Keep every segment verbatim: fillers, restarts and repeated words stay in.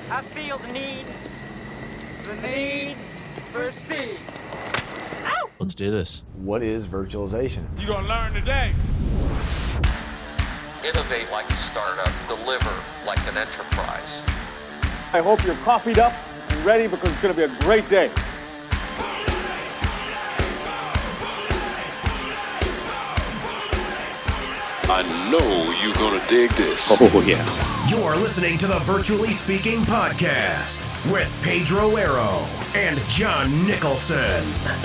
I feel the need, the need for speed. Ow! Let's do this. What is virtualization? You're gonna learn today. Innovate like a startup, deliver like an enterprise. I hope you're coffeeed up and ready because it's going to be a great day. I know you're gonna dig this. Oh, yeah. You're listening to the Virtually Speaking Podcast with Pedro Arrow and John Nicholson.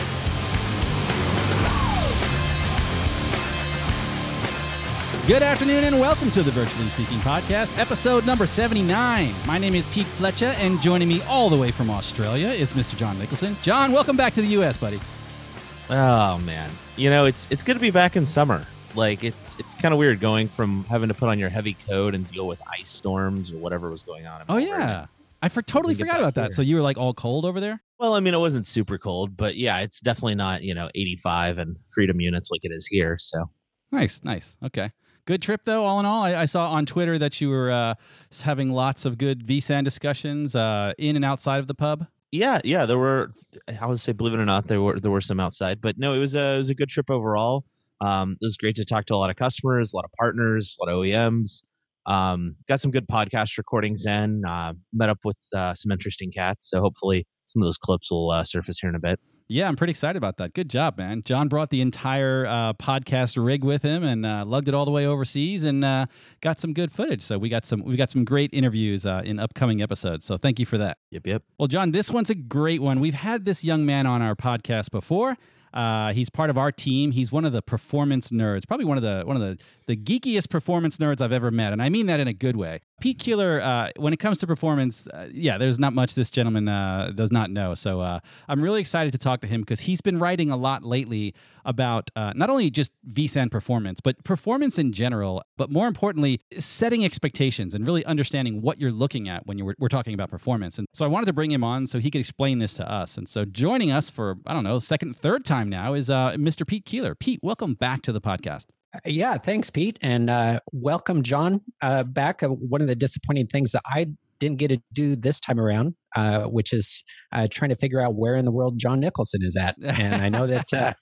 Good afternoon and welcome to the Virtually Speaking Podcast, episode number seventy-nine. My name is Pete Fletcher, and joining me all the way from Australia is Mister John Nicholson. John, welcome back to the U S, buddy. Oh, man. You know, it's it's good to be back in summer. Like, it's it's kind of weird going from having to put on your heavy coat and deal with ice storms or whatever was going on. Oh, yeah. I for, totally forgot about that. So you were like all cold over there? Well, I mean, it wasn't super cold, but yeah, it's definitely not, you know, eighty-five and freedom units like it is here. So nice, nice. Okay. Good trip, though, all in all. I, I saw on Twitter that you were uh, having lots of good V SAN discussions uh, in and outside of the pub. Yeah, yeah, there were, I would say, believe it or not, there were there were some outside. But no, it was a, it was a good trip overall. Um, it was great to talk to a lot of customers, a lot of partners, a lot of O E Ms. Um, got some good podcast recordings in, uh, met up with uh, some interesting cats. So hopefully some of those clips will uh, surface here in a bit. Yeah, I'm pretty excited about that. Good job, man. John brought the entire uh, podcast rig with him and uh, lugged it all the way overseas and uh, got some good footage. So we got some we got some great interviews uh, in upcoming episodes. So thank you for that. Yep, yep. Well, John, this one's a great one. We've had this young man on our podcast before. Uh, he's part of our team. He's one of the performance nerds, probably one of the one of the, the geekiest performance nerds I've ever met, and I mean that in a good way. Pete Keeler, uh, when it comes to performance, uh, yeah, there's not much this gentleman uh, does not know. So uh, I'm really excited to talk to him because he's been writing a lot lately about uh, not only just V SAN performance, but performance in general, but more importantly, setting expectations and really understanding what you're looking at when you're, we're talking about performance. And so I wanted to bring him on so he could explain this to us. And so joining us for, I don't know, second, third time now is uh, Mister Pete Keeler. Pete, welcome back to the podcast. Yeah, thanks, Pete. And uh, welcome, John, uh, back. Uh, one of the disappointing things that I didn't get to do this time around, uh, which is uh, trying to figure out where in the world John Nicholson is at. And I know that uh,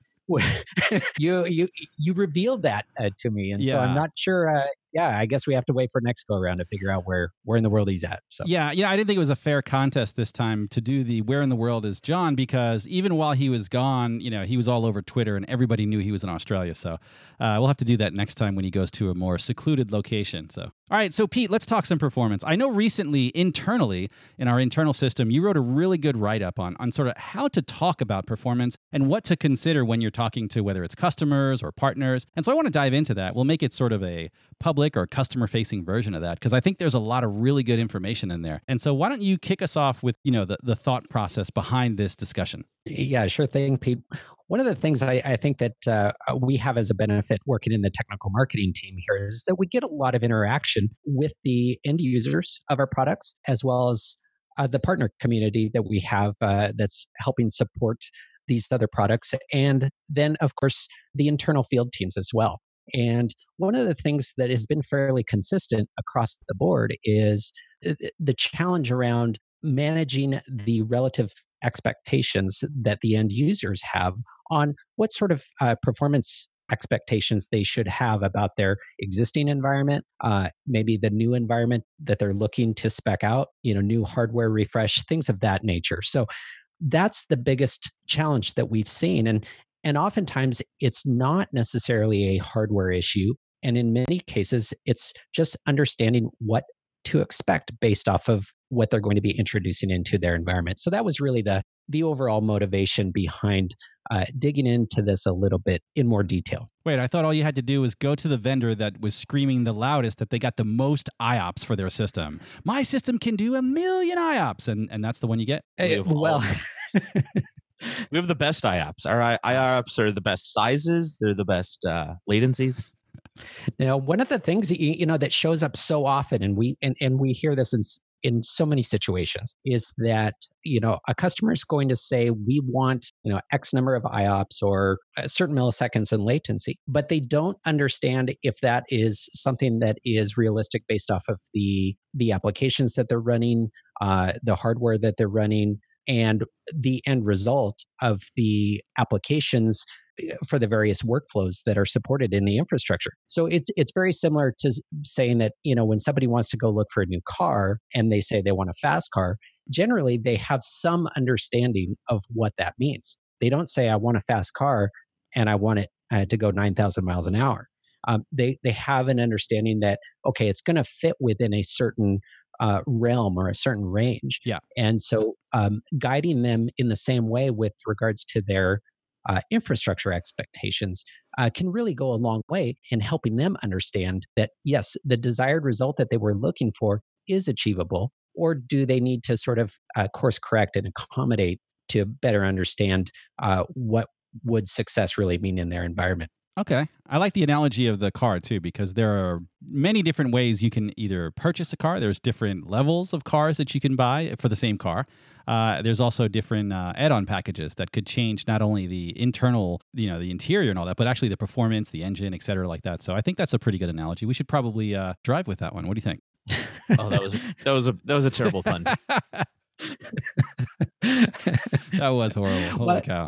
you you you revealed that uh, to me. And yeah. so I'm not sure. Uh, yeah, I guess we have to wait for next go around to figure out where where in the world he's at. So yeah, you know, I didn't think it was a fair contest this time to do the where in the world is John, because even while he was gone, you know, he was all over Twitter and everybody knew he was in Australia. So uh, we'll have to do that next time when he goes to a more secluded location. So all right, so Pete, let's talk some performance. I know recently internally in our internal system, you wrote a really good write-up on on sort of how to talk about performance and what to consider when you're talking to whether it's customers or partners. And so I want to dive into that. We'll make it sort of a public or customer-facing version of that, because I think there's a lot of really good information in there. And so why don't you kick us off with, you know, the, the thought process behind this discussion? Yeah, sure thing, Pete. One of the things I, I think that uh, we have as a benefit working in the technical marketing team here is that we get a lot of interaction with the end users of our products, as well as uh, the partner community that we have uh, that's helping support these other products. And then, of course, the internal field teams as well. And one of the things that has been fairly consistent across the board is the challenge around managing the relative expectations that the end users have on what sort of uh, performance expectations they should have about their existing environment, uh, maybe the new environment that they're looking to spec out, you know, new hardware refresh, things of that nature. So that's the biggest challenge that we've seen. And And oftentimes, it's not necessarily a hardware issue. And in many cases, it's just understanding what to expect based off of what they're going to be introducing into their environment. So that was really the, the overall motivation behind uh, digging into this a little bit in more detail. Wait, I thought all you had to do was go to the vendor that was screaming the loudest that they got the most I O P S for their system. My system can do a million I O P S, and, and that's the one you get? Uh, well... We have the best I O Ps. Our I O Ps are the best sizes. They're the best uh, latencies. Now, one of the things that, you know, that shows up so often, and we and, and we hear this in in so many situations is that, you know, a customer is going to say, we want, you know, X number of I O P S or a certain milliseconds in latency, but they don't understand if that is something that is realistic based off of the, the applications that they're running, uh, the hardware that they're running, and the end result of the applications for the various workflows that are supported in the infrastructure. So it's it's very similar to saying that, you know, when somebody wants to go look for a new car and they say they want a fast car, generally they have some understanding of what that means. They don't say, I want a fast car and I want it uh, to go nine thousand miles an hour. Um, they they have an understanding that, okay, it's going to fit within a certain uh, realm or a certain range. Yeah. And so um, guiding them in the same way with regards to their uh, infrastructure expectations uh, can really go a long way in helping them understand that, yes, the desired result that they were looking for is achievable, or do they need to sort of uh, course correct and accommodate to better understand uh, what would success really mean in their environment. Okay. I like the analogy of the car too, because there are many different ways you can either purchase a car. There's different levels of cars that you can buy for the same car. Uh, there's also different uh, add-on packages that could change not only the internal, you know, the interior and all that, but actually the performance, the engine, et cetera, like that. So I think that's a pretty good analogy. We should probably uh, drive with that one. What do you think? Oh, that was a, that was a that was a terrible pun. That was horrible. Holy What? cow.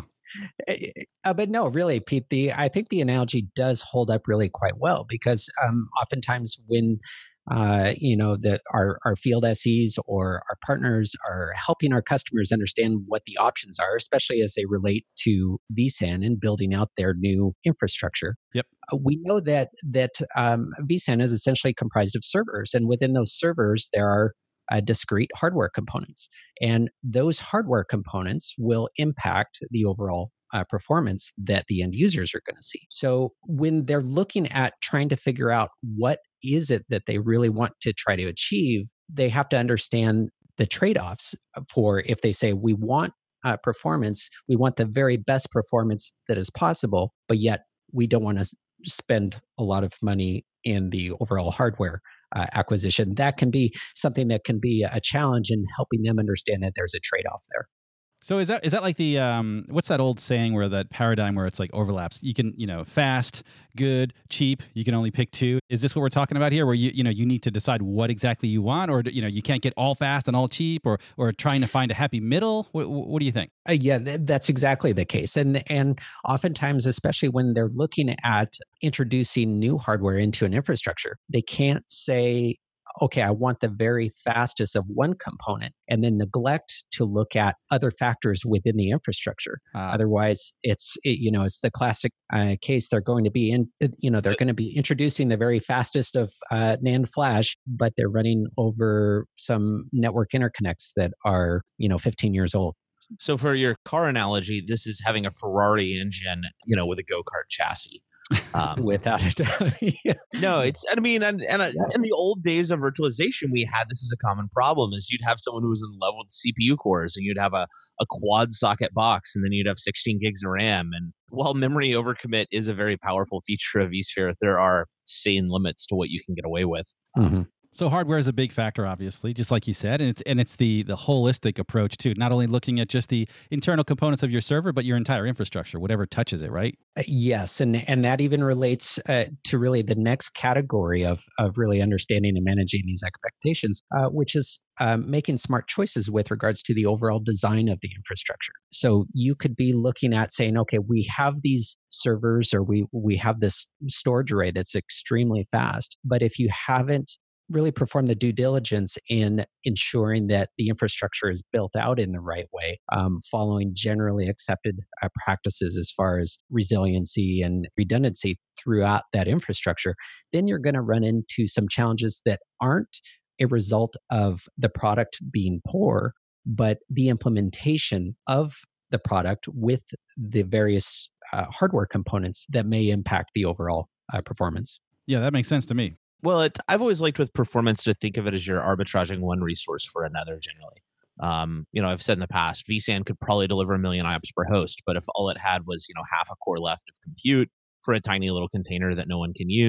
Uh, but no, really, Pete, the I think the analogy does hold up really quite well, because um, oftentimes when uh, you know the our our field S Es or our partners are helping our customers understand what the options are, especially as they relate to vSAN and building out their new infrastructure. Yep. Uh, we know that that um, vSAN is essentially comprised of servers, and within those servers there are Uh, discrete hardware components. And those hardware components will impact the overall uh, performance that the end users are going to see. So when they're looking at trying to figure out what is it that they really want to try to achieve, they have to understand the trade-offs for if they say, we want uh, performance, we want the very best performance that is possible, but yet we don't want to spend a lot of money in the overall hardware uh, acquisition. That can be something that can be a challenge in helping them understand that there's a trade-off there. So is that is that like the um what's that old saying where that paradigm where it's like overlaps? You can, you know, fast, good, cheap, you can only pick two. Is this what we're talking about here, where you you know you need to decide what exactly you want, or you know you can't get all fast and all cheap, or or trying to find a happy middle? What, what do you think? Uh, yeah, th- that's exactly the case. And and oftentimes, especially when they're looking at introducing new hardware into an infrastructure, they can't say, okay, I want the very fastest of one component and then neglect to look at other factors within the infrastructure. Uh, Otherwise, it's, it, you know, it's the classic uh, case. They're going to be in, you know, they're going to be introducing the very fastest of uh, NAND flash, but they're running over some network interconnects that are, you know, fifteen years old. So for your car analogy, this is having a Ferrari engine, you know, with a go-kart chassis. Um, Without a doubt. Yeah. no, it's, I mean, and, and uh, in the old days of virtualization, we had this as a common problem is you'd have someone who was in love with C P U cores, and you'd have a, a quad socket box, and then you'd have sixteen gigs of RAM. And while memory overcommit is a very powerful feature of vSphere, there are sane limits to what you can get away with. Mm-hmm. So hardware is a big factor, obviously, just like you said, and it's and it's the the holistic approach too. Not only looking at just the internal components of your server, but your entire infrastructure, whatever touches it, right? Uh, yes, and and that even relates uh, to really the next category of of really understanding and managing these expectations, uh, which is um, making smart choices with regards to the overall design of the infrastructure. So you could be looking at saying, okay, we have these servers, or we we have this storage array that's extremely fast, but if you haven't really perform the due diligence in ensuring that the infrastructure is built out in the right way, um, following generally accepted uh, practices as far as resiliency and redundancy throughout that infrastructure, then you're going to run into some challenges that aren't a result of the product being poor, but the implementation of the product with the various uh, hardware components that may impact the overall uh, performance. Yeah, that makes sense to me. Well, it, I've always liked with performance to think of it as you're arbitraging one resource for another generally. Um, you know, I've said in the past, vSAN could probably deliver a million I O P S per host, but if all it had was, you know, half a core left of compute for a tiny little container that no one can use,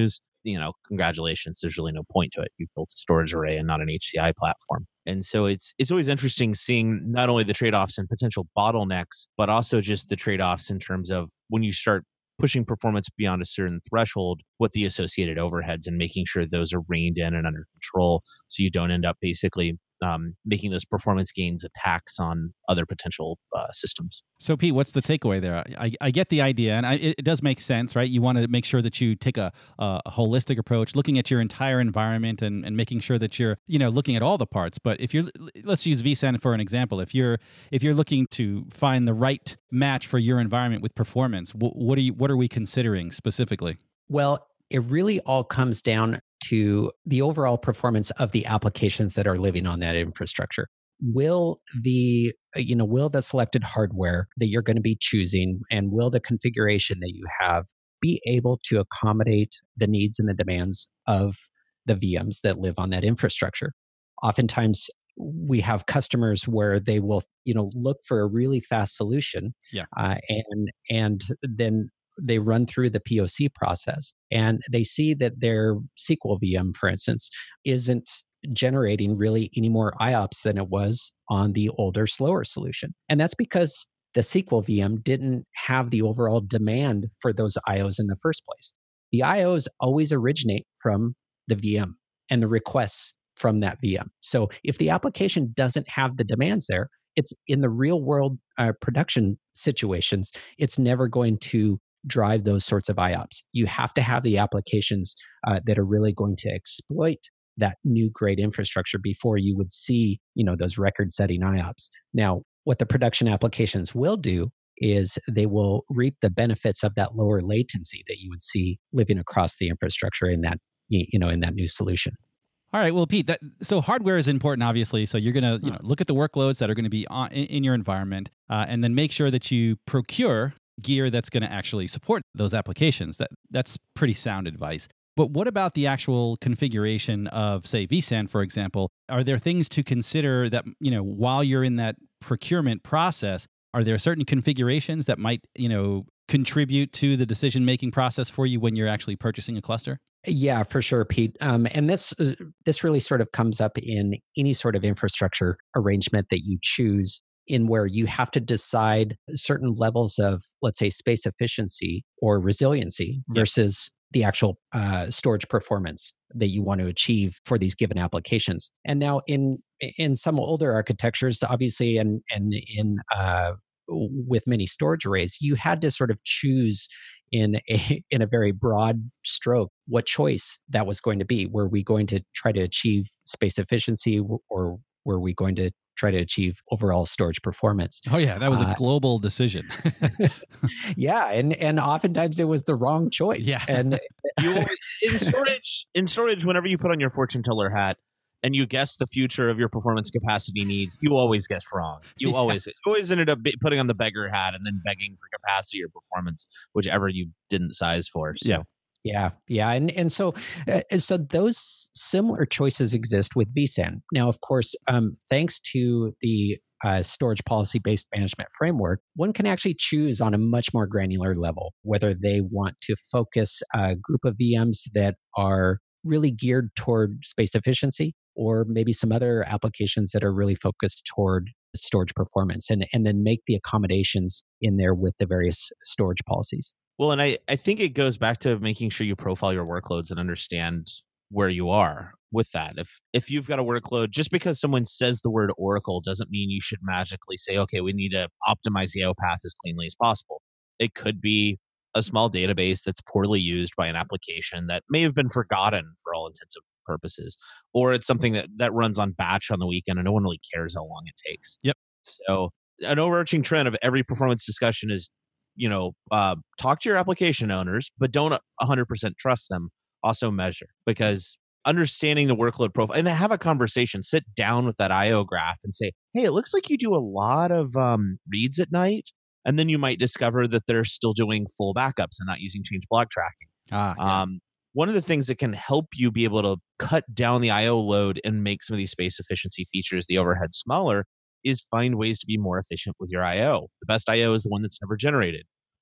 you know, congratulations, there's really no point to it. You've built a storage array and not an H C I platform. And so it's it's always interesting seeing not only the trade-offs and potential bottlenecks, but also just the trade-offs in terms of when you start pushing performance beyond a certain threshold, what the associated overheads and making sure those are reined in and under control so you don't end up basically um, making those performance gains a tax on other potential uh, systems. So, Pete, what's the takeaway there? I, I get the idea, and I, it, it does make sense, right? You want to make sure that you take a, a, a holistic approach, looking at your entire environment and, and making sure that you're, you know, looking at all the parts. But if you're, let's use vSAN for an example. If you're if you're looking to find the right match for your environment with performance, what, what are you what are we considering specifically? Well, it really all comes down to the overall performance of the applications that are living on that infrastructure. Will the you know will the selected hardware that you're going to be choosing and will the configuration that you have be able to accommodate the needs and the demands of the V Ms that live on that infrastructure? Oftentimes we have customers where they will you know look for a really fast solution, yeah, uh, and and then they run through the P O C process and they see that their S Q L V M, for instance, isn't generating really any more I O P S than it was on the older, slower solution. And that's because the S Q L V M didn't have the overall demand for those I Os in the first place. The I Os always originate from the V M and the requests from that V M. So if the application doesn't have the demands there, it's in the real world uh, production situations, it's never going to drive those sorts of I O P S. You have to have the applications uh, that are really going to exploit that new great infrastructure before you would see, you know, those record-setting I O P S. Now, what the production applications will do is they will reap the benefits of that lower latency that you would see living across the infrastructure in that, you know, in that new solution. All right, well, Pete, that, so hardware is important, obviously. So you're going to you know, look at the workloads that are going to be on, in, in your environment, uh, and then make sure that you procure gear that's going to actually support those applications. That that's pretty sound advice. But what about the actual configuration of, say, vSAN, for example? Are there things to consider that, you know, while you're in that procurement process, are there certain configurations that might, you know, contribute to the decision-making process for you when you're actually purchasing a cluster? Yeah, for sure, Pete. Um, and this uh, this really sort of comes up in any sort of infrastructure arrangement that you choose, in where you have to decide certain levels of, let's say, space efficiency or resiliency Yep. versus the actual uh, storage performance that you want to achieve for these given applications. And now in in some older architectures, obviously, and and in uh, with many storage arrays, you had to sort of choose in a in a very broad stroke what choice that was going to be. Were we going to try to achieve space efficiency, or were we going to try to achieve overall storage performance? Oh yeah, that was a Uh, global decision. yeah, and and oftentimes it was the wrong choice. Yeah. And You always, in storage, in storage, whenever you put on your fortune teller hat and you guess the future of your performance capacity needs, you always guess wrong. You Yeah. always you always ended up be- putting on the beggar hat and then begging for capacity or performance, whichever you didn't size for. So. Yeah. Yeah, yeah, and and so uh, so those similar choices exist with vSAN. Now, of course, um, thanks to the uh, storage policy-based management framework, one can actually choose on a much more granular level whether they want to focus a group of V Ms that are really geared toward space efficiency, or maybe some other applications that are really focused toward storage performance, and and then make the accommodations in there with the various storage policies. Well, and I, I think it goes back to making sure you profile your workloads and understand where you are with that. If if you've got a workload, just because someone says the word Oracle doesn't mean you should magically say, okay, we need to optimize the I O path as cleanly as possible. It could be a small database that's poorly used by an application that may have been forgotten for all intents and purposes, or it's something that, that runs on batch on the weekend and no one really cares how long it takes. Yep. So an overarching trend of every performance discussion is, you know, uh, talk to your application owners, but don't one hundred percent trust them. Also measure, because understanding the workload profile and have a conversation, sit down with that I O graph and say, hey, it looks like you do a lot of um, reads at night. And then you might discover that they're still doing full backups and not using change block tracking. Ah, yeah. Um, one of the things that can help you be able to cut down the I O load and make some of these space efficiency features, the overhead smaller, is find ways to be more efficient with your I O. The best I O is the one that's never generated.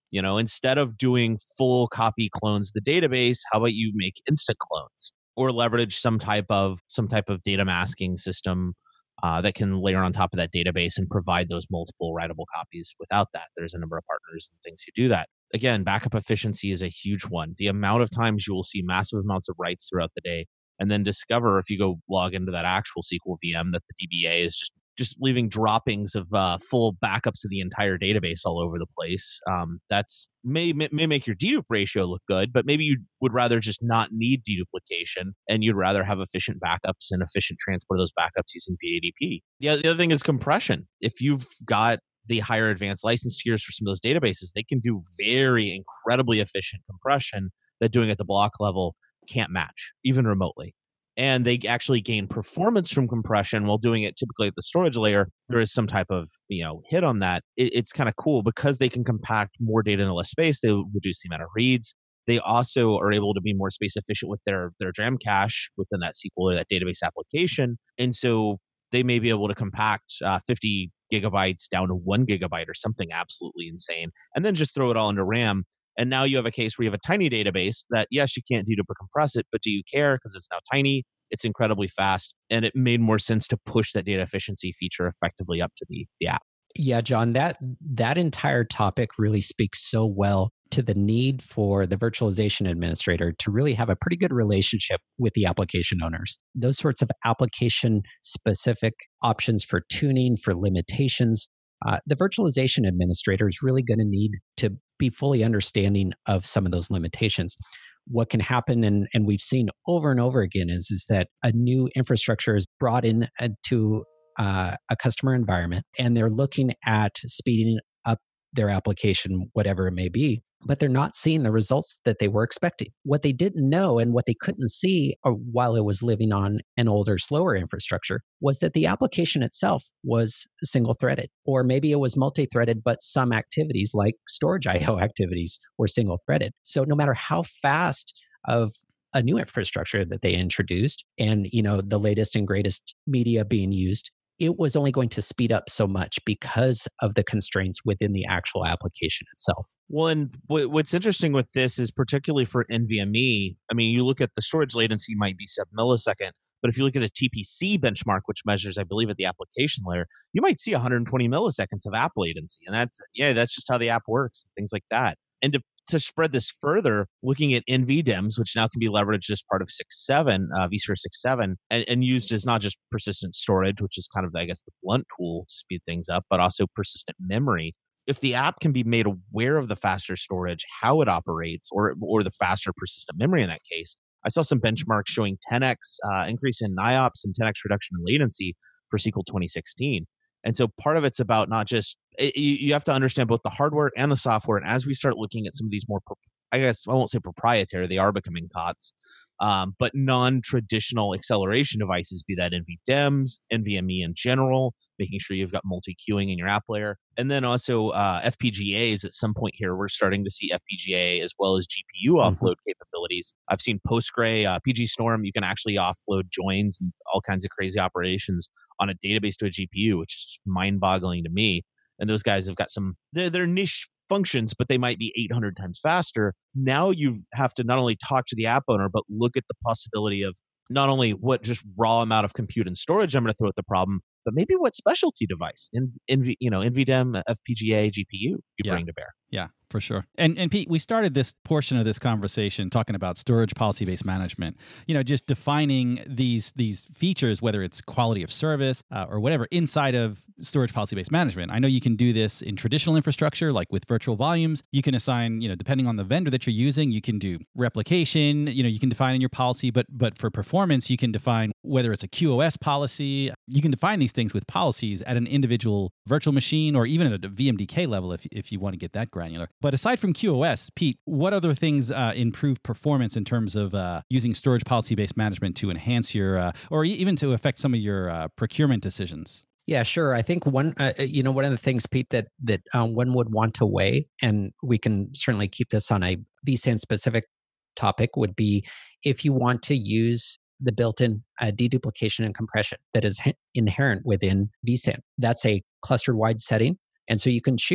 You know, instead of doing full copy clones of the database, how about you make instant clones or leverage some type of some type of data masking system uh, that can layer on top of that database and provide those multiple writable copies. Without that, there's a number of partners and things who do that. Again, backup efficiency is a huge one. The amount of times you will see massive amounts of writes throughout the day and then discover, if you go log into that actual S Q L V M, that the D B A is just just leaving droppings of uh, full backups of the entire database all over the place. Um, that's may, may may make your dedupe ratio look good, but maybe you would rather just not need deduplication, and you'd rather have efficient backups and efficient transport of those backups using V A D P. The, the other thing is compression. If you've got the higher advanced license tiers for some of those databases, they can do very incredibly efficient compression that doing at the block level can't match, even remotely. And they actually gain performance from compression while doing it typically at the storage layer. There is some type of, you know, hit on that. It, it's kind of cool because they can compact more data in less space. They reduce the amount of reads. They also are able to be more space efficient with their, their DRAM cache within that S Q L or that database application. And so they may be able to compact uh, fifty gigabytes down to one gigabyte or something absolutely insane, and then just throw it all into RAM. And now you have a case where you have a tiny database that, yes, you can't dedupe or compress it, but do you care? Because it's now tiny, it's incredibly fast, and it made more sense to push that data efficiency feature effectively up to the, the app. Yeah, John, that that entire topic really speaks so well to the need for the virtualization administrator to really have a pretty good relationship with the application owners. Those sorts of application specific options for tuning, for limitations, uh, the virtualization administrator is really going to need to be fully understanding of some of those limitations. What can happen, and, and we've seen over and over again, is, is that a new infrastructure is brought in uh, to uh, a customer environment, and they're looking at speeding up their application, whatever it may be, but they're not seeing the results that they were expecting. What they didn't know and what they couldn't see uh, while it was living on an older, slower infrastructure was that the application itself was single-threaded, or maybe it was multi-threaded, but some activities like storage I O activities were single-threaded. So no matter how fast of a new infrastructure that they introduced and, you know, the latest and greatest media being used, it was only going to speed up so much because of the constraints within the actual application itself. Well, and w- what's interesting with this is particularly for NVMe, I mean, you look at the storage latency might be sub millisecond, but if you look at a T P C benchmark, which measures, I believe, at the application layer, you might see one hundred twenty milliseconds of app latency. And that's, yeah, that's just how the app works, things like that. And to To spread this further, looking at N V D E Ms, which now can be leveraged as part of six seven, uh, vSphere six seven, and, and used as not just persistent storage, which is kind of, I guess, the blunt tool to speed things up, but also persistent memory. If the app can be made aware of the faster storage, how it operates, or, or the faster persistent memory in that case, I saw some benchmarks showing ten x uh, increase in N I O P S and ten x reduction in latency for S Q L twenty sixteen. And so part of it's about not just, it, you have to understand both the hardware and the software. And as we start looking at some of these more, I guess I won't say proprietary, they are becoming C O T S, um, but non-traditional acceleration devices, be that N V D E Ms, NVMe in general, making sure you've got multi-queuing in your app layer. And then also uh, F P G As at some point here, we're starting to see F P G A as well as G P U mm-hmm. offload capabilities. I've seen Postgre, uh, P G Storm, you can actually offload joins and all kinds of crazy operations on a database to a G P U, which is mind-boggling to me. And those guys have got some, they're, they're niche functions, but they might be eight hundred times faster. Now you have to not only talk to the app owner, but look at the possibility of not only what just raw amount of compute and storage I'm going to throw at the problem, but maybe what specialty device, in, in you know, N V D E M, F P G A, G P U you yeah. bring to bear. Yeah, for sure. And and Pete, we started this portion of this conversation talking about storage policy-based management. You know, just defining these these features, whether it's quality of service uh, or whatever, inside of storage policy-based management. I know you can do this in traditional infrastructure, like with virtual volumes. You can assign, you know, depending on the vendor that you're using, you can do replication. You know, you can define in your policy, but but for performance, you can define whether it's a Q o S policy. You can define these things with policies at an individual virtual machine or even at a V M D K level if if you want to get that granular. But aside from Q o S, Pete, what other things uh, improve performance in terms of uh, using storage policy-based management to enhance your, uh, or even to affect some of your uh, procurement decisions? Yeah, sure. I think one, uh, you know, one of the things, Pete, that that um, one would want to weigh, and we can certainly keep this on a vSAN specific topic, would be if you want to use the built-in uh, deduplication and compression that is ha- inherent within vSAN. That's a cluster-wide setting. And so you can choose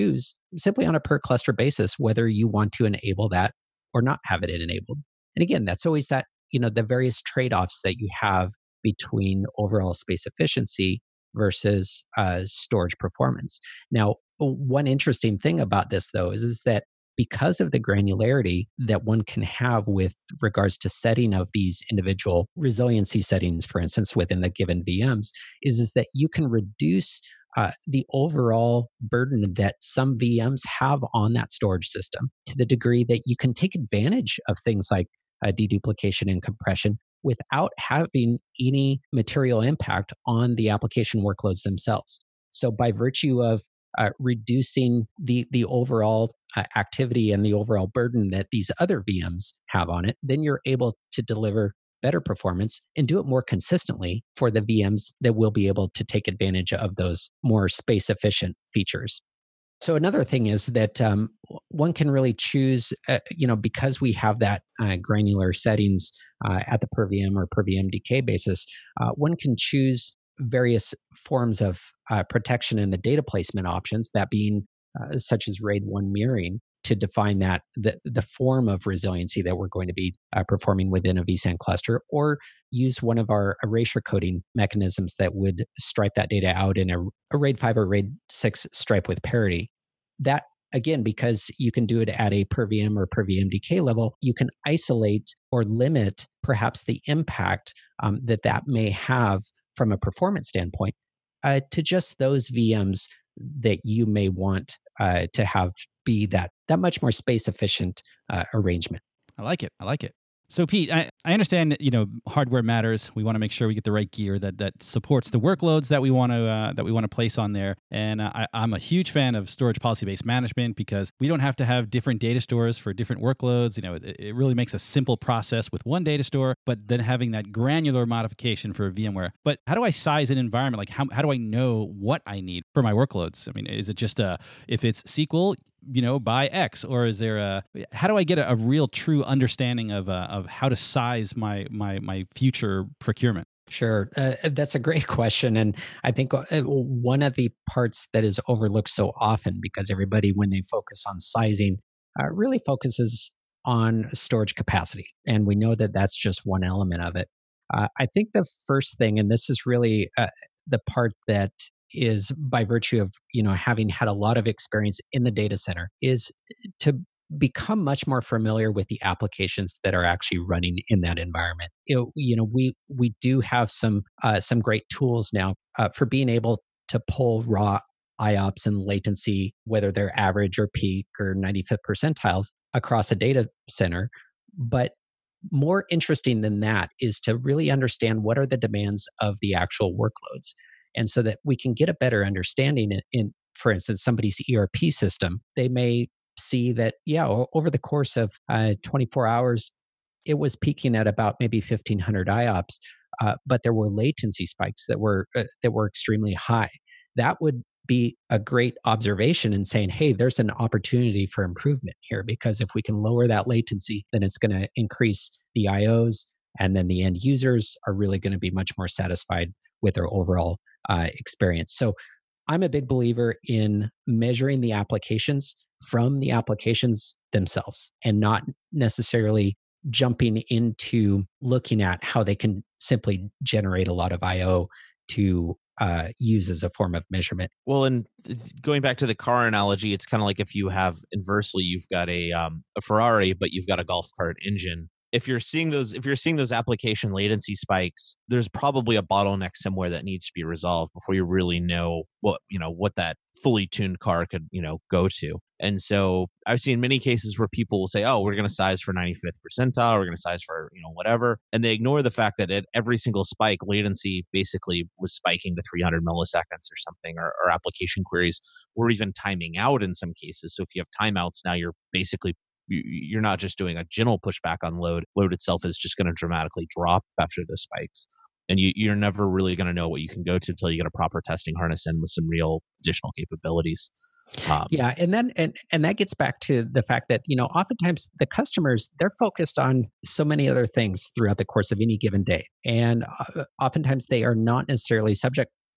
simply on a per cluster basis, whether you want to enable that or not have it enabled. And again, that's always that, you know, the various trade-offs that you have between overall space efficiency versus uh, storage performance. Now, one interesting thing about this, though, is, is that because of the granularity that one can have with regards to setting of these individual resiliency settings, for instance, within the given V Ms, is, is that you can reduce uh, the overall burden that some V Ms have on that storage system to the degree that you can take advantage of things like uh, deduplication and compression without having any material impact on the application workloads themselves. So by virtue of uh, reducing the, the overall uh, activity and the overall burden that these other V Ms have on it, then you're able to deliver better performance and do it more consistently for the V Ms that will be able to take advantage of those more space efficient features. So another thing is that um, one can really choose, uh, you know, because we have that uh, granular settings uh, at the per V M or per V M D K basis, uh, one can choose various forms of uh, protection in the data placement options, that being uh, such as RAID one mirroring, to define that the, the form of resiliency that we're going to be uh, performing within a vSAN cluster, or use one of our erasure coding mechanisms that would stripe that data out in a, a RAID five or RAID six stripe with parity. That, again, because you can do it at a per V M or per V M D K level, you can isolate or limit perhaps the impact um, that that may have from a performance standpoint uh, to just those V Ms that you may want uh, to have be that that much more space efficient uh, arrangement. I like it. I like it. So Pete, I, I understand, you know, hardware matters. We want to make sure we get the right gear that that supports the workloads that we want to uh, that we want to place on there. And uh, I, I'm a huge fan of storage policy-based management because we don't have to have different data stores for different workloads. You know, it, it really makes a simple process with one data store, but then having that granular modification for VMware. But how do I size an environment? Like how how do I know what I need for my workloads? I mean, is it just a if it's S Q L, you know, by X, or is there a, how do I get a, a real true understanding of, uh, of how to size my, my, my future procurement? Sure. Uh, that's a great question. And I think uh, one of the parts that is overlooked so often, because everybody, when they focus on sizing, uh, really focuses on storage capacity. And we know that that's just one element of it. Uh, I think the first thing, and this is really uh, the part that is by virtue of, you know, having had a lot of experience in the data center, is to become much more familiar with the applications that are actually running in that environment. You know, you know we we do have some uh, some great tools now uh, for being able to pull raw I O P S and latency, whether they're average or peak or ninety-fifth percentiles across a data center. But more interesting than that is to really understand what are the demands of the actual workloads. And so that we can get a better understanding in, in, for instance, somebody's E R P system. They may see that, yeah, over the course of uh, twenty-four hours, it was peaking at about maybe fifteen hundred I O P S, uh, but there were latency spikes that were uh, that were extremely high. That would be a great observation in saying, hey, there's an opportunity for improvement here, because if we can lower that latency, then it's going to increase the I Os, and then the end users are really going to be much more satisfied with their overall uh, experience. So I'm a big believer in measuring the applications from the applications themselves, and not necessarily jumping into looking at how they can simply generate a lot of I O to uh, use as a form of measurement. Well, and going back to the car analogy, it's kind of like if you have, inversely, you've got a um, a Ferrari, but you've got a golf cart engine. If you're seeing those, if you're seeing those application latency spikes, there's probably a bottleneck somewhere that needs to be resolved before you really know what, you know, what that fully tuned car could, you know, go to. And so I've seen many cases where people will say, oh, we're going to size for ninety-fifth percentile, we're going to size for, you know, whatever. And they ignore the fact that at every single spike, latency basically was spiking to three hundred milliseconds or something, or, or application queries were even timing out in some cases. So if you have timeouts, now you're basically you're not just doing a general pushback on load. Load itself is just going to dramatically drop after those spikes. And you, you're never really going to know what you can go to until you get a proper testing harness in with some real additional capabilities. Um, yeah, and then and and that gets back to the fact that, you know, oftentimes the customers, they're focused on so many other things throughout the course of any given day, and uh, oftentimes they are not necessarily subject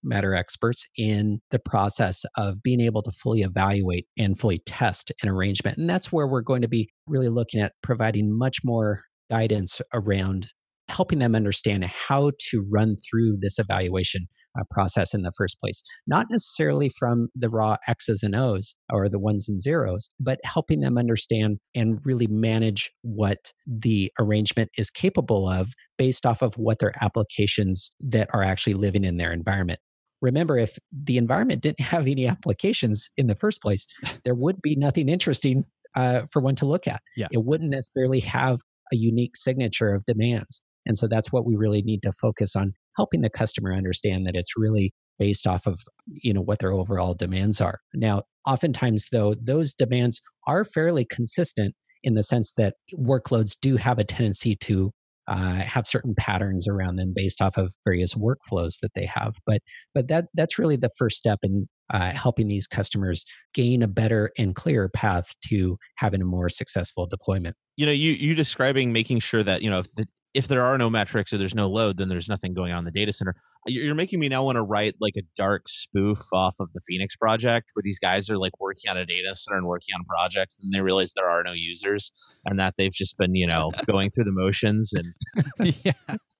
matter experts in the process of being able to fully evaluate and fully test an arrangement. And that's where we're going to be really looking at providing much more guidance around helping them understand how to run through this evaluation uh, process in the first place. Not necessarily from the raw X's and O's or the ones and zeros, but helping them understand and really manage what the arrangement is capable of based off of what their applications that are actually living in their environment. Remember, if the environment didn't have any applications in the first place, there would be nothing interesting uh, for one to look at. Yeah. It wouldn't necessarily have a unique signature of demands. And so that's what we really need to focus on, helping the customer understand that it's really based off of, you know, what their overall demands are. Now, oftentimes though, those demands are fairly consistent in the sense that workloads do have a tendency to uh, have certain patterns around them based off of various workflows that they have. But but that that's really the first step in uh, helping these customers gain a better and clearer path to having a more successful deployment. You know, you you describing making sure that, you know, if the, if there are no metrics or there's no load, then there's nothing going on in the data center. You're making me now want to write like a dark spoof off of the Phoenix project where these guys are like working on a data center and working on projects, and they realize there are no users and that they've just been, you know, going through the motions. And yeah.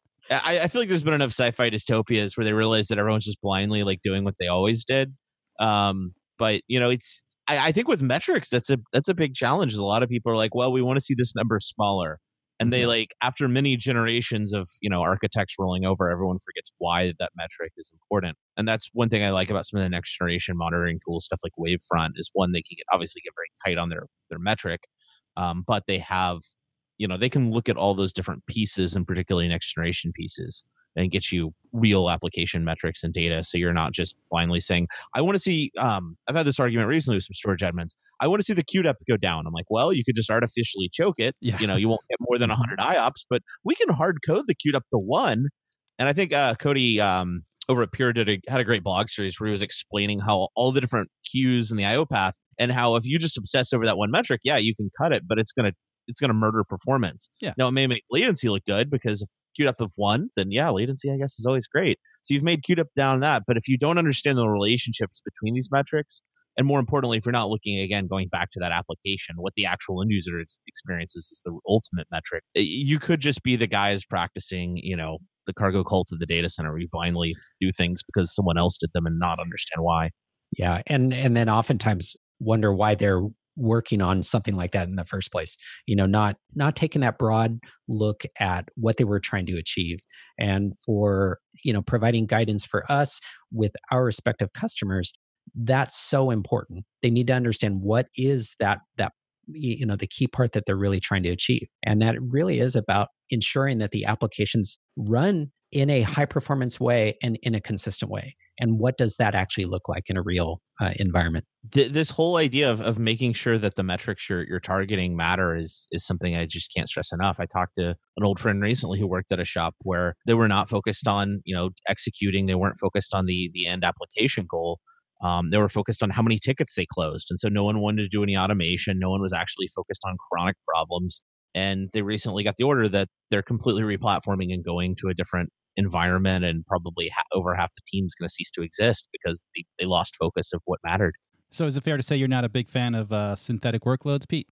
I, I feel like there's been enough sci-fi dystopias where they realize that everyone's just blindly like doing what they always did. Um, but you know, it's I, I think with metrics, that's a that's a big challenge. A lot of people are like, well, we want to see this number smaller. And they like, after many generations of, you know, architects rolling over, everyone forgets why that metric is important. And that's one thing I like about some of the next generation monitoring tools, stuff like Wavefront, is one, they can get, obviously get very tight on their, their metric. Um, but they have, you know, they can look at all those different pieces, and particularly next generation pieces, and get you real application metrics and data. So you're not just blindly saying, I want to see, um, I've had this argument recently with some storage admins. I want to see the queue depth go down. I'm like, well, you could just artificially choke it. Yeah. You know, you won't get more than one hundred I O P S, but we can hard code the queue depth to one. And I think uh, Cody um, over at Pure did a, had a great blog series where he was explaining how all the different queues in the I O path, and how if you just obsess over that one metric, yeah, you can cut it, but it's going to it's going to murder performance. Yeah. Now, it may make latency look good, because if queue depth of one, then yeah, latency, I guess, is always great. So you've made queue depth down that. But if you don't understand the relationships between these metrics, and more importantly, if you're not looking, again, going back to that application, what the actual end user experiences is the ultimate metric, you could just be the guys practicing, you know, the cargo cult of the data center, where you blindly do things because someone else did them and not understand why. Yeah. And and then oftentimes wonder why they're working on something like that in the first place. You know, not not taking that broad look at what they were trying to achieve, and for, you know, providing guidance for us with our respective customers. That's so important. They need to understand what is that that you know the key part that they're really trying to achieve, and that really is about ensuring that the applications run in a high performance way and in a consistent way. And what does that actually look like in a real uh, environment? Th- this whole idea of, of making sure that the metrics you're, you're targeting matter is is something I just can't stress enough. I talked to an old friend recently who worked at a shop where they were not focused on, you know, executing. They weren't focused on the the end application goal. Um, they were focused on how many tickets they closed. And so no one wanted to do any automation. No one was actually focused on chronic problems. And they recently got the order that they're completely replatforming and going to a different environment, and probably ha- over half the team's going to cease to exist because they, they lost focus of what mattered. So is it fair to say you're not a big fan of uh, synthetic workloads, Pete?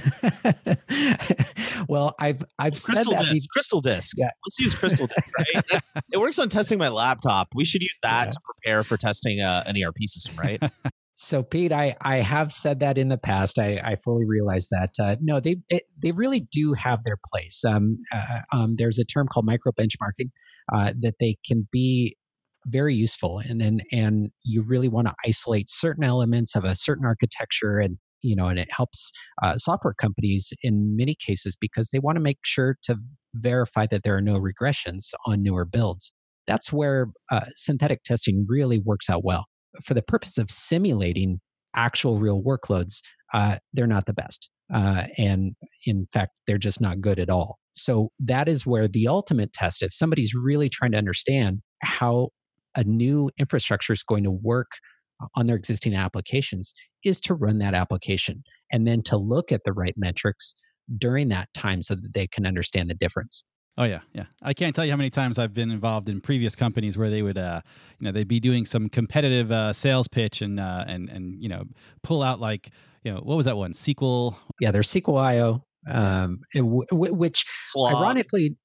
Well, I've I've Crystal said that. disk, be- Crystal disk. Yeah. Let's use Crystal disk, right? It works on testing my laptop. We should use that Yeah. to prepare for testing uh, an E R P system, right? So, Pete, I, I have said that in the past. I, I fully realize that. Uh, no, they it, they really do have their place. Um, uh, um, there's a term called micro benchmarking uh, that they can be very useful, and and and you really want to isolate certain elements of a certain architecture, and you know, and it helps uh, software companies in many cases because they want to make sure to verify that there are no regressions on newer builds. That's where uh, synthetic testing really works out well. For the purpose of simulating actual real workloads, uh, they're not the best. Uh, and in fact, they're just not good at all. So that is where the ultimate test, if somebody's really trying to understand how a new infrastructure is going to work on their existing applications, is to run that application and then to look at the right metrics during that time so that they can understand the difference. Oh yeah, yeah. I can't tell you how many times I've been involved in previous companies where they would, uh, you know, they'd be doing some competitive uh, sales pitch and uh, and and you know pull out like, you know, what was that one? S Q L. Yeah, there's S Q L I O, um, it w- w- which Slob. ironically,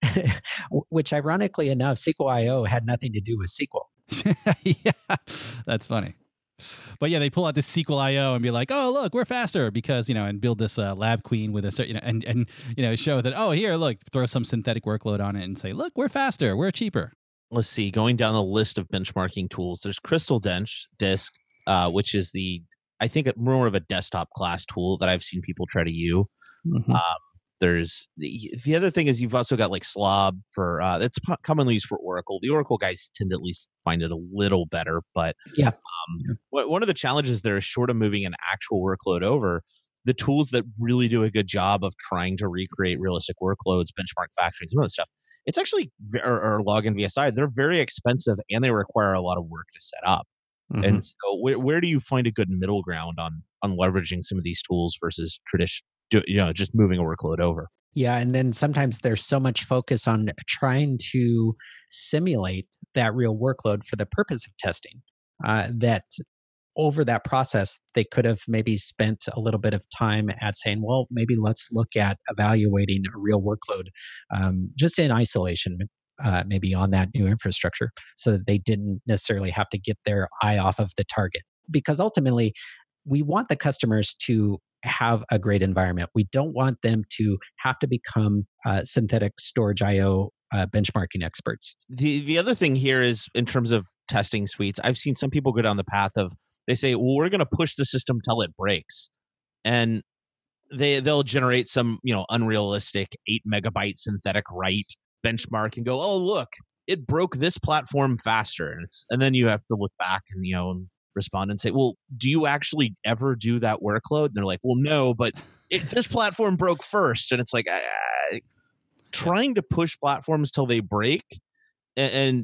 which ironically enough, S Q L I O had nothing to do with S Q L. Yeah, that's funny. But yeah, they pull out this S Q L I O and be like, "Oh, look, we're faster," because you know, and build this uh, lab queen with a certain, you know, and and you know, show that, oh, here, look, throw some synthetic workload on it and say, "Look, we're faster, we're cheaper." Let's see. Going down the list of benchmarking tools, there's Crystal Dench Disk, uh, which is the I think more of a desktop class tool that I've seen people try to use. Mhm. Um, there's the, the other thing is you've also got like Slob for uh, it's po- commonly used for Oracle. The Oracle guys tend to at least find it a little better, but Yeah. um, yeah. One of the challenges there is short of moving an actual workload over. The tools that really do a good job of trying to recreate realistic workloads, benchmark factoring, some of the stuff, it's actually or, or Login V S I. They're very expensive and they require a lot of work to set up. Mhm. And so, where, where do you find a good middle ground on on leveraging some of these tools versus tradition? You know, just moving a workload over. Yeah, and then sometimes there's so much focus on trying to simulate that real workload for the purpose of testing uh, that over that process, they could have maybe spent a little bit of time at saying, well, maybe let's look at evaluating a real workload um, just in isolation, uh, maybe on that new infrastructure, so that they didn't necessarily have to get their eye off of the target. Because ultimately, we want the customers to have a great environment. We don't want them to have to become uh, synthetic storage I O uh, benchmarking experts. The the other thing here is in terms of testing suites, I've seen some people go down the path of they say, well, we're going to push the system till it breaks. And they they'll generate some, you know, unrealistic eight megabyte synthetic write benchmark and go, oh, look, it broke this platform faster. And it's and then you have to look back and, you know, and respond and say, well, do you actually ever do that workload? And they're like, well, no, but it, this platform broke first. And it's like uh, trying to push platforms till they break. And, and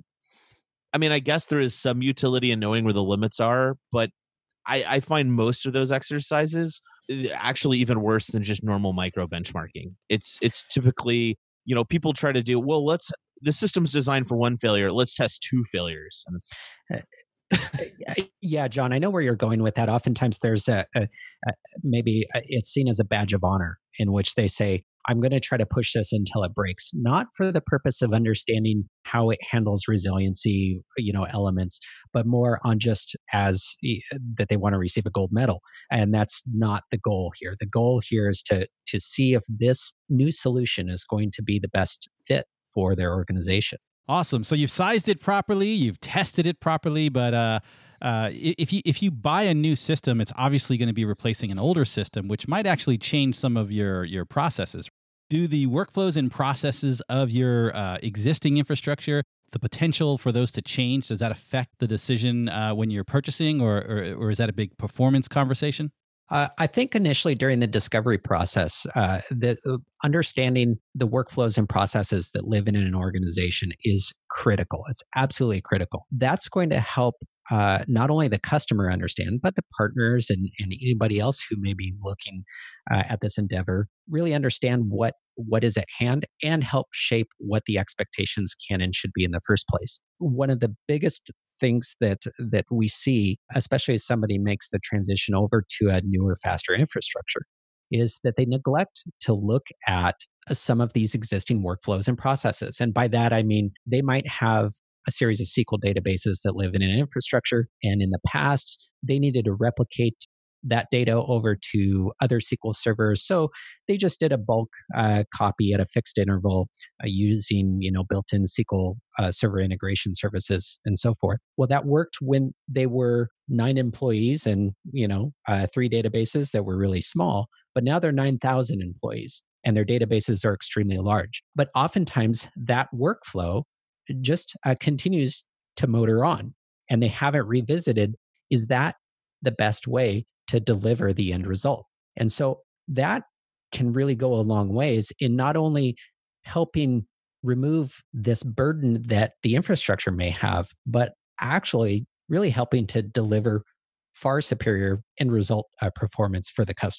I mean, I guess there is some utility in knowing where the limits are, but I, I find most of those exercises actually even worse than just normal micro benchmarking. It's it's typically, you know, people try to do, well, let's the system's designed for one failure. Let's test two failures. And it's yeah, John, I know where you're going with that. Oftentimes there's a, a, a maybe it's seen as a badge of honor in which they say, I'm going to try to push this until it breaks, not for the purpose of understanding how it handles resiliency, you know, elements, but more on just as that they want to receive a gold medal. And that's not the goal here. The goal here is to to see if this new solution is going to be the best fit for their organization. Awesome. So you've sized it properly, you've tested it properly, but uh, uh, if you if you buy a new system, it's obviously going to be replacing an older system, which might actually change some of your your processes. Do the workflows and processes of your uh, existing infrastructure, the potential for those to change, does that affect the decision uh, when you're purchasing, or, or or is that a big performance conversation? Uh, I think initially during the discovery process, uh, the uh, understanding the workflows and processes that live in an organization is critical. It's absolutely critical. That's going to help uh, not only the customer understand, but the partners and, and anybody else who may be looking uh, at this endeavor really understand what what is at hand and help shape what the expectations can and should be in the first place. One of the biggest things that that we see, especially as somebody makes the transition over to a newer, faster infrastructure, is that they neglect to look at some of these existing workflows and processes. And by that, I mean they might have a series of S Q L databases that live in an infrastructure. And in the past, they needed to replicate that data over to other S Q L servers. So they just did a bulk uh, copy at a fixed interval uh, using, you know, built-in S Q L uh, server integration services and so forth. Well, that worked when they were nine employees and, you know, uh, three databases that were really small. But now they're nine thousand employees and their databases are extremely large. But oftentimes that workflow just uh, continues to motor on and they haven't revisited, is that the best way to deliver the end result? And so that can really go a long ways in not only helping remove this burden that the infrastructure may have, but actually really helping to deliver far superior end result uh, performance for the customer.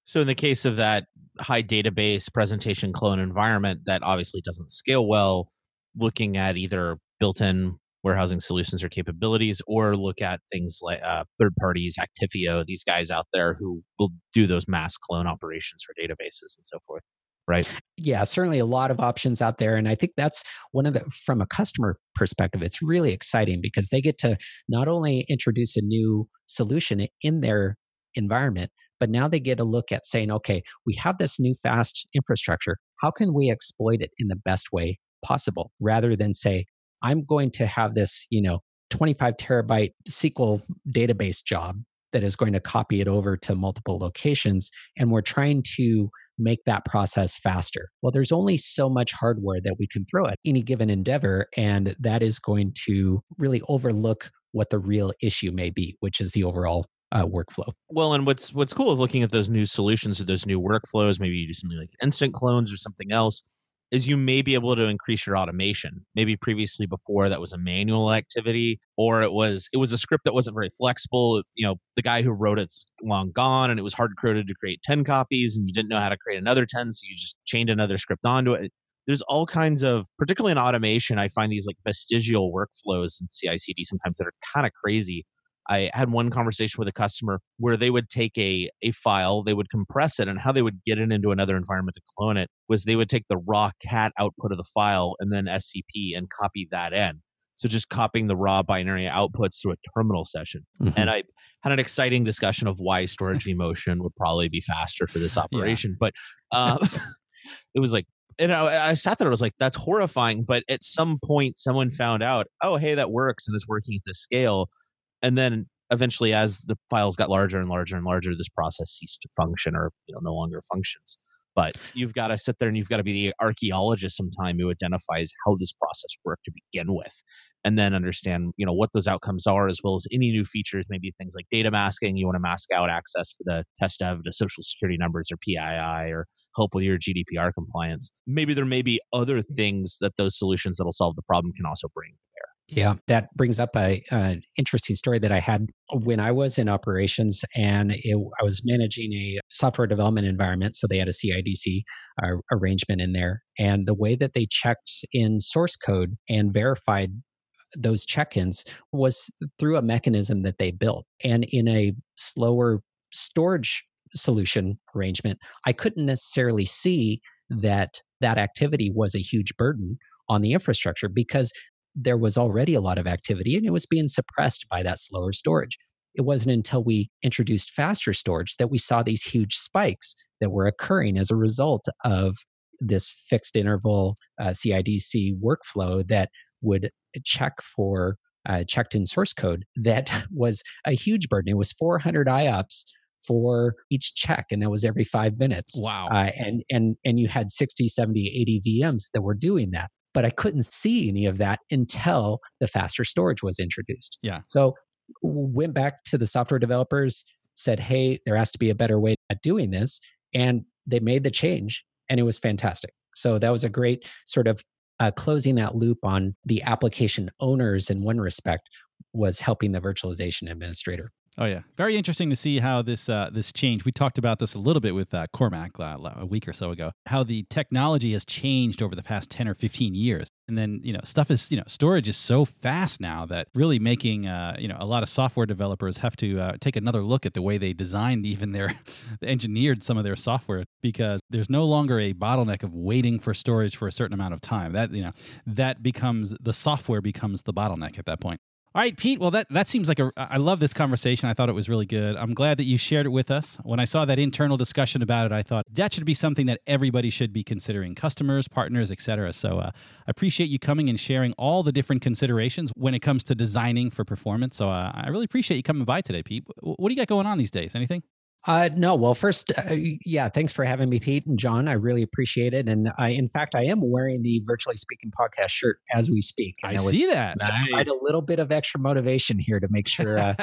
So in the case of that high database presentation clone environment that obviously doesn't scale well, looking at either built-in warehousing solutions or capabilities, or look at things like uh, third parties, Actifio, these guys out there who will do those mass clone operations for databases and so forth, right? Yeah, certainly a lot of options out there. And I think that's one of the, from a customer perspective, it's really exciting because they get to not only introduce a new solution in their environment, but now they get a look at saying, okay, we have this new fast infrastructure. How can we exploit it in the best way possible? Rather than say, I'm going to have this, you know, twenty-five terabyte S Q L database job that is going to copy it over to multiple locations. And we're trying to make that process faster. Well, there's only so much hardware that we can throw at any given endeavor. And that is going to really overlook what the real issue may be, which is the overall uh, workflow. Well, and what's what's cool of looking at those new solutions or those new workflows, maybe you do something like instant clones or something else, is you may be able to increase your automation. Maybe previously before that was a manual activity, or it was it was a script that wasn't very flexible. You know, the guy who wrote it's long gone, and it was hard coded to create ten copies, and you didn't know how to create another ten, so you just chained another script onto it. There's all kinds of, particularly in automation, I find these like vestigial workflows in C I C D sometimes that are kind of crazy. I had one conversation with a customer where they would take a, a file, they would compress it, and how they would get it into another environment to clone it was they would take the raw cat output of the file and then S C P and copy that in. So just copying the raw binary outputs through a terminal session. Mm-hmm. And I had an exciting discussion of why storage vMotion would probably be faster for this operation. Yeah. But uh, it was like, and I, I sat there, I was like, that's horrifying. But at some point, someone found out, oh, hey, that works and it's working at this scale. And then eventually, as the files got larger and larger and larger, this process ceased to function, or you know, no longer functions. But you've got to sit there and you've got to be the archaeologist sometime who identifies how this process worked to begin with, and then understand, you know, what those outcomes are, as well as any new features, maybe things like data masking. You want to mask out access for the test of the social security numbers or P I I, or help with your G D P R compliance. Maybe there may be other things that those solutions that'll solve the problem can also bring to bear. Yeah, that brings up a, an interesting story that I had when I was in operations, and it, I was managing a software development environment. So they had a C I D C uh, arrangement in there. And the way that they checked in source code and verified those check-ins was through a mechanism that they built. And in a slower storage solution arrangement, I couldn't necessarily see that that activity was a huge burden on the infrastructure because there was already a lot of activity and it was being suppressed by that slower storage. It wasn't until we introduced faster storage that we saw these huge spikes that were occurring as a result of this fixed interval uh, C I D C workflow that would check for uh, checked in source code. That was a huge burden. It was four hundred I O P S for each check, and that was every five minutes. Wow. Uh, and, and, and you had sixty, seventy, eighty V Ms that were doing that. But I couldn't see any of that until the faster storage was introduced. Yeah. So went back to the software developers, said, hey, there has to be a better way at doing this. And they made the change, and it was fantastic. So that was a great sort of uh, closing that loop on the application owners in one respect was helping the virtualization administrator. Oh yeah, very interesting to see how this uh, this changed. We talked about this a little bit with uh, Cormac uh, a week or so ago. How the technology has changed over the past ten or fifteen years, and then you know stuff is you know storage is so fast now that really making uh, you know a lot of software developers have to uh, take another look at the way they designed even their engineered some of their software, because there's no longer a bottleneck of waiting for storage for a certain amount of time. That you know that becomes the software becomes the bottleneck at that point. All right, Pete. Well, that, that seems like a, I love this conversation. I thought it was really good. I'm glad that you shared it with us. When I saw that internal discussion about it, I thought that should be something that everybody should be considering, customers, partners, et cetera. So uh, I appreciate you coming and sharing all the different considerations when it comes to designing for performance. So uh, I really appreciate you coming by today, Pete. What do you got going on these days? Anything? Uh, no, well, first, uh, yeah, thanks for having me, Pete and John. I really appreciate it. And I, in fact, I am wearing the Virtually Speaking podcast shirt as we speak. And I see that. I had a little bit of extra motivation here to make sure uh,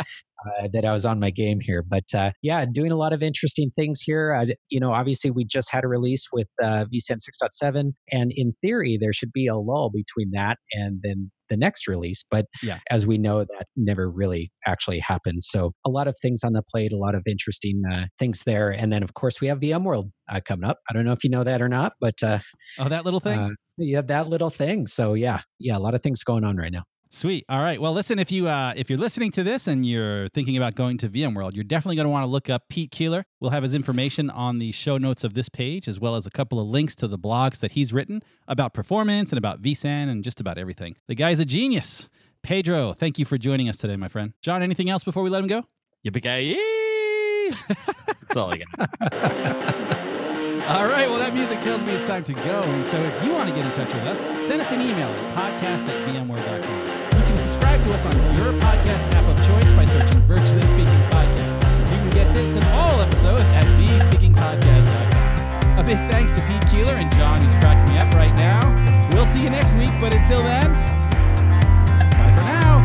uh, that I was on my game here. But uh, yeah, doing a lot of interesting things here. Uh, you know, obviously we just had a release with uh, vSAN six point seven, and in theory there should be a lull between that and then the next release. But Yeah. as we know, that never really actually happens. So a lot of things on the plate, a lot of interesting uh, things there. And then of course we have VMworld uh, coming up. I don't know if you know that or not, but uh, Oh, that little thing? uh, yeah, that little thing. So yeah, yeah, a lot of things going on right now. Sweet. All right. Well, listen, if you uh, if you're listening to this and you're thinking about going to VMworld, you're definitely going to want to look up Pete Keeler. We'll have his information on the show notes of this page, as well as a couple of links to the blogs that he's written about performance and about vSAN and just about everything. The guy's a genius. Pedro, thank you for joining us today, my friend. John, anything else before we let him go? Yippee-ki-yay! That's all I got. All right, well, that music tells me it's time to go. And so if you want to get in touch with us, send us an email at podcast at vmware dot com. You can subscribe to us on your podcast app of choice by searching Virtually Speaking Podcast. You can get this and all episodes at v speaking podcast dot com. A big thanks to Pete Keeler and John, who's cracking me up right now. We'll see you next week, but until then, bye for now.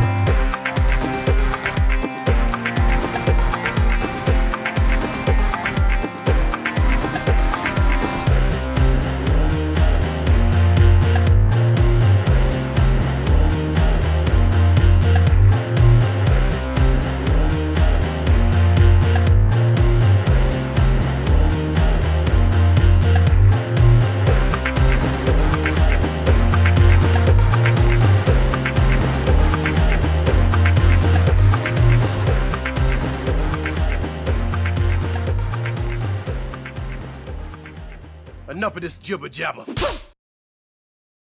Enough of this jibber jabber.